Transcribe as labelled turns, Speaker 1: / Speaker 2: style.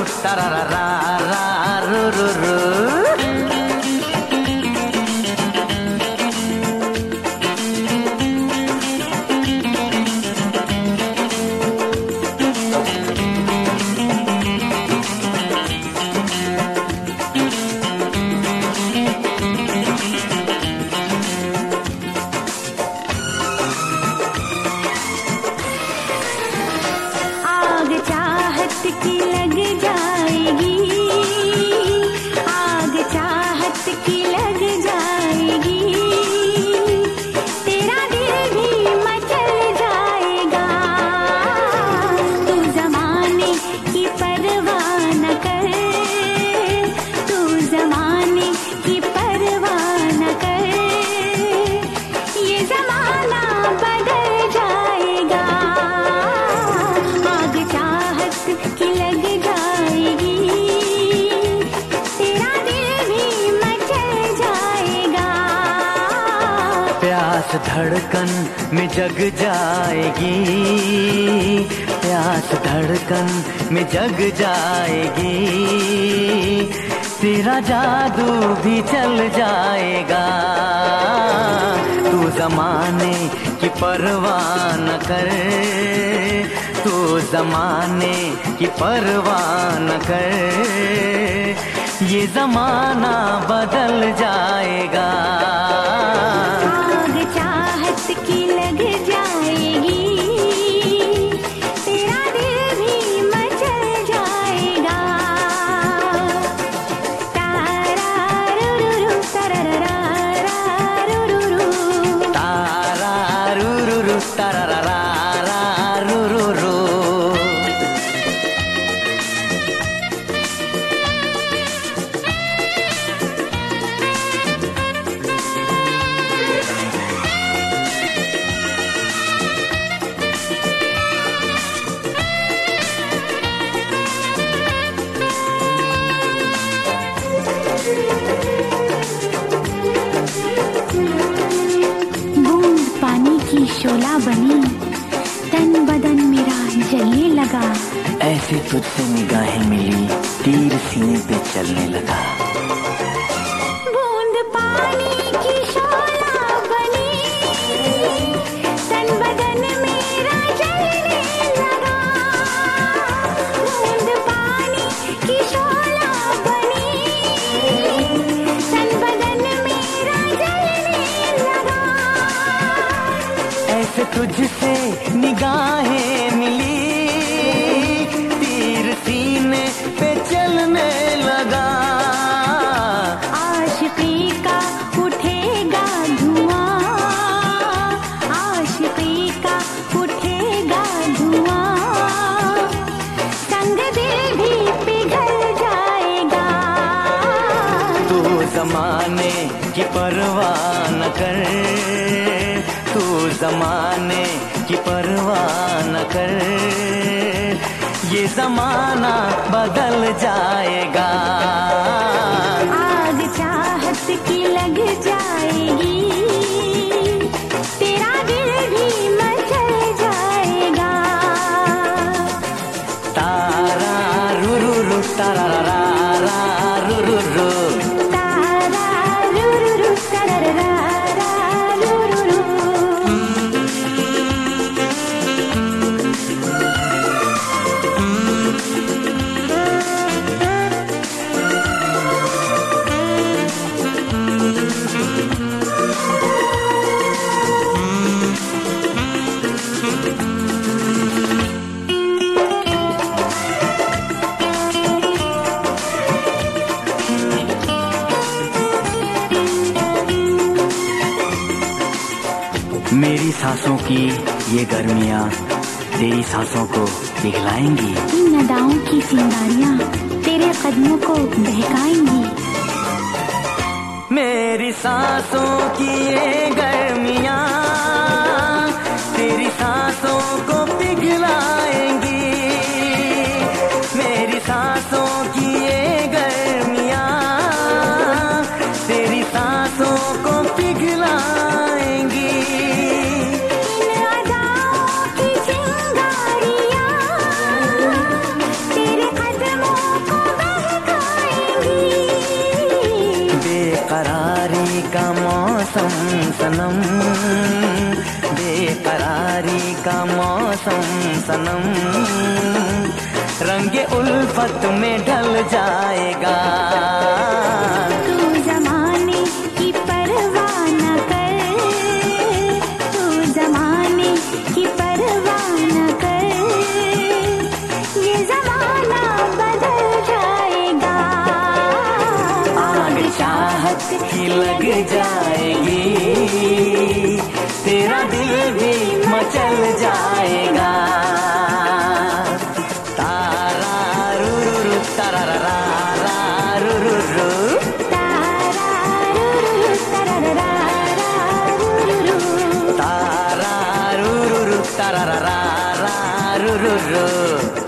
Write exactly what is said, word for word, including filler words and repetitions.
Speaker 1: तारारा रा रू रू रू।
Speaker 2: की लग जाएगी, आग चाहत की लग जाएगी, तेरा दिल भी मचल जाएगा। तू जमाने की परवाह न कर, तू जमाने की परवाह न कर, ये जमाना बदल जाएगा। आग चाहत की लग जाएगी, तेरा दिल भी मचल जाएगा।
Speaker 1: प्यास धड़कन में जग जाएगी, प्यास धड़कन में जग जाएगी, तेरा जादू भी चल जाएगा। तू जमाने की परवाह न कर, तू जमाने की परवाह न कर, ये जमाना बदल जाएगा।
Speaker 2: आग चाहत की लग जाएगी, तेरा दिल भी मचल जाएगा। तारा रू रू रू तारारा रा रू रू रू,
Speaker 1: तारा रू रू रू तारारा रा रू रू रू।
Speaker 2: बूंद पानी की शोला बनी, तन बदन मेरा जलने लगा।
Speaker 1: ऐसे तुझसे निगाहें मिली, तीर सीने पे चलने लगा।
Speaker 2: बूंद पानी की शोला बनी, तन बदन मेरा जलने लगा। बूंद पानी की शोला बनी, तन बदन मेरा जलने लगा।
Speaker 1: ऐसे तुझसे निगाहें मिली, तीर सीने पे चलने लगा।
Speaker 2: आशिकी का उठेगा धुआं, आशिकी का उठेगा धुआं, संग दिल भी पिघल जाएगा।
Speaker 1: तू जमाने की परवाह न कर, तू जमाने की परवाह न कर, ये जमाना बदल जाएगा।
Speaker 2: आग चाहत की लग जाएगी, तेरा दिल भी मचल जाएगा।
Speaker 1: तारा रू रू रू तारारा रा रू रू रू।
Speaker 2: तारा रू रू रू तारारा रा रू रू रू।
Speaker 1: मेरी सांसों की ये गर्मियाँ तेरी सांसों को पिघलाएंगी।
Speaker 2: इन अदाओं की चिंगारियाँ तेरे कदमों को बहकाएंगी।
Speaker 1: मेरी सांसों की ये गर्मियाँ तेरी सांसों को पिघलाएंगी। मेरी सांसों की ये गर्मियाँ तेरी सांसों को पिघलाएंगी।
Speaker 2: इन अदाओं की चिंगारियाँ तेरे कदमों
Speaker 1: सनम, बेकरारी का मौसम सनम, रंगे उल्फत में ढल जाएगा।
Speaker 2: तू ज़माने की परवाह न कर, तू ज़माने की परवाह न कर, ये ज़माना बदल जाएगा।
Speaker 1: आग चाहत की लग जाएगी, तेरा दिल भी मचल जाएगा। तारा रू रू रू तारा रा रा रू रू रू,
Speaker 2: तारा रू रू रू तारा रा रा रू रू रू,
Speaker 1: तारा रू रू रू तारा रा रा रू रू रू।